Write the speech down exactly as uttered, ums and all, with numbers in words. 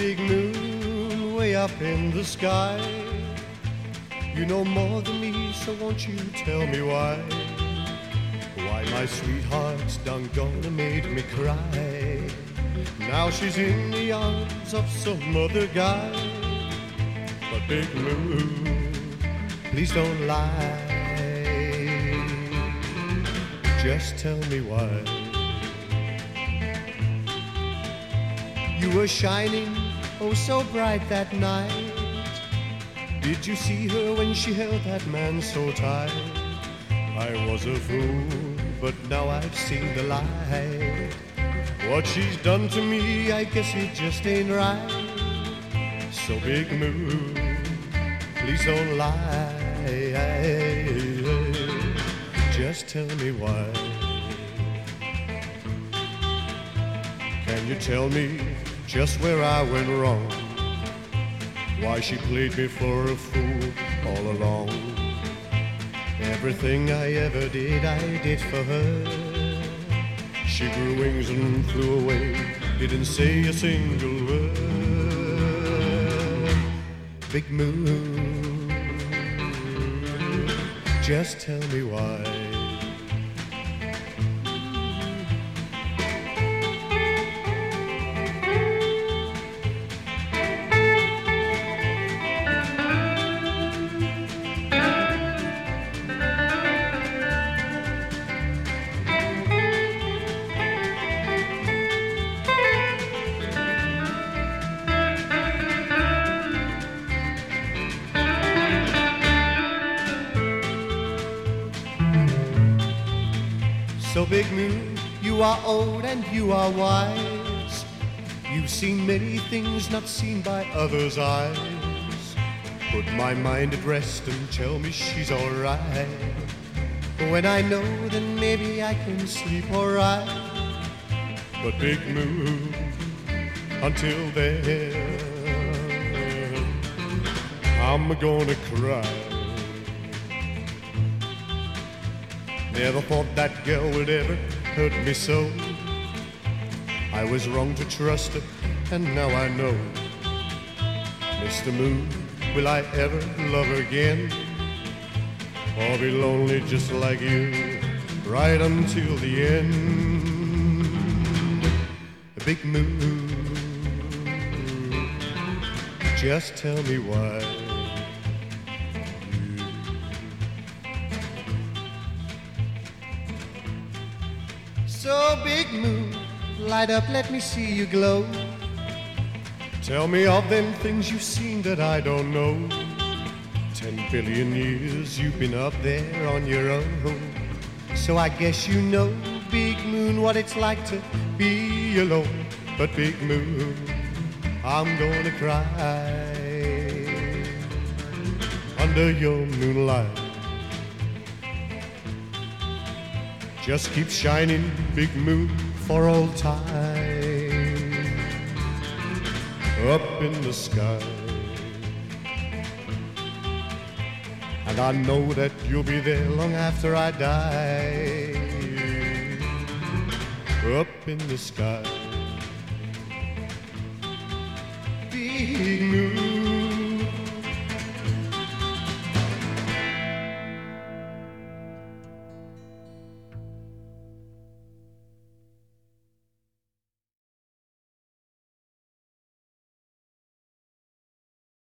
big moon way up in the sky. You know more than me, so won't you tell me why? Why my sweetheart's done gone and made me cry. Now she's in the arms of some other guy. But big moon, please don't lie. Just tell me why. You were shining oh so bright that night. Did you see her when she held that man so tight? I was a fool, but now I've seen the light. What she's done to me, I guess it just ain't right. So big moon, please don't lie. Just tell me why. Can you tell me just where I went wrong? Why she played me for a fool all along? Everything I ever did, I did for her. She grew wings and flew away, didn't say a single word. Big moon, just tell me why. So big moon, you are old and you are wise. You've seen many things not seen by others' eyes. Put my mind at rest and tell me she's alright. When I know, then maybe I can sleep alright. But big moon, until then, I'm gonna cry. Never thought that girl would ever hurt me so. I was wrong to trust her, and now I know. Mister Moon, will I ever love her again? Or be lonely just like you, right until the end? Big moon, just tell me why. So big moon, light up, let me see you glow. Tell me of them things you've seen that I don't know. Ten billion years you've been up there on your own. So I guess you know, big moon, what it's like to be alone. But big moon, I'm gonna cry under your moonlight. Just keep shining, big moon, for old time. Up in the sky. And I know that you'll be there long after I die. Up in the sky. Big moon.